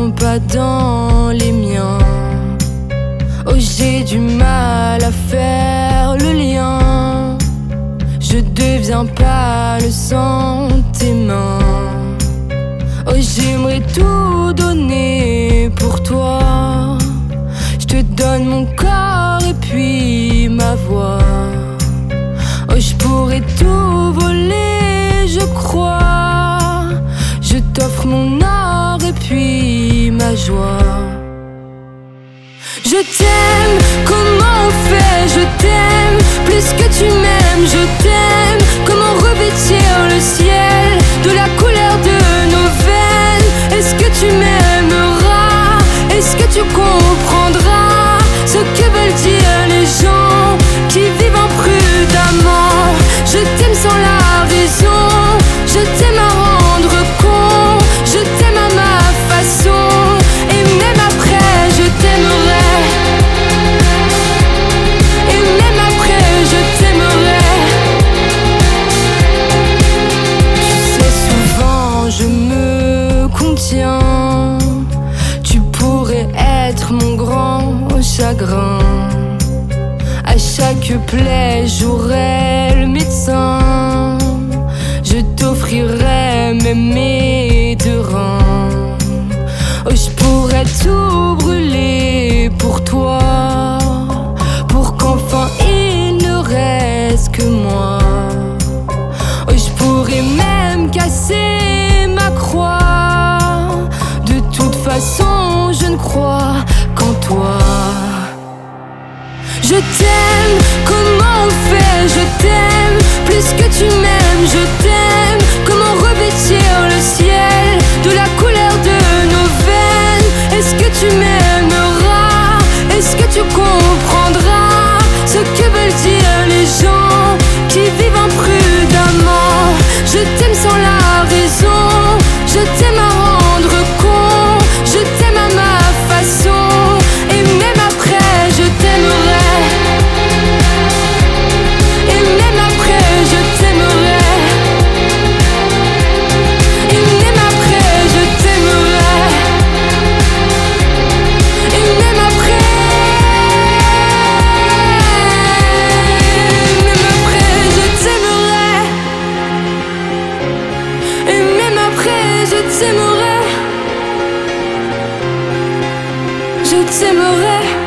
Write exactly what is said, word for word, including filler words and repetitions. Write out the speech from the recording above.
sens pas dans les miens. Oh, j'ai du mal à faire le lien. Je deviens pas le sang tes mains. Oh, j'aimerais tout donner pour toi. Je te donne mon corps et puis ma voix. Oh, je pourrais tout voler, je crois. Je t'offre mon or et puis ma joie. Je t'aime, comment on fait? Je t'aime, plus que tu m'aimes, je t'aime. Comment revêtir le ciel de la couleur de nos veines? Est-ce que tu m'aimeras? Est-ce que tu comprendras ce que veulent dire les gens qui vivent imprudemment? Je t'aime sans la raison, je t'aime à rendre con, je t'aime à ma façon, et même après je t'aimerai. Et même après je t'aimerai. Tu sais, souvent je me contiens. Tu pourrais être mon grand chagrin. À chaque plaie j'aurai le médecin. Je t'offrirai même mes deux reins. Oh, je pourrais tout brûler pour toi, pour qu'enfin il ne reste que moi. Oh, je pourrais même casser ma croix. De toute façon je ne crois qu'en toi. Je t'aime, comment on fait? Je t'aime, plus que tu m'aimes, je t'aime. Comment revêtir le ciel de la couleur de nos veines? Est-ce que tu m'aimeras? Est-ce que tu comprendras ce que veulent dire les gens qui vivent imprudemment? Je t'aime sans la raison, je t'aime à rendre con, je t'aime à ma façon, et même après je t'aimerai. Et même après je t'aimerai. Et même après je t'aimerai. Et même après. Même après je t'aimerai. Et même après je t'aimerai. Je t'aimerai.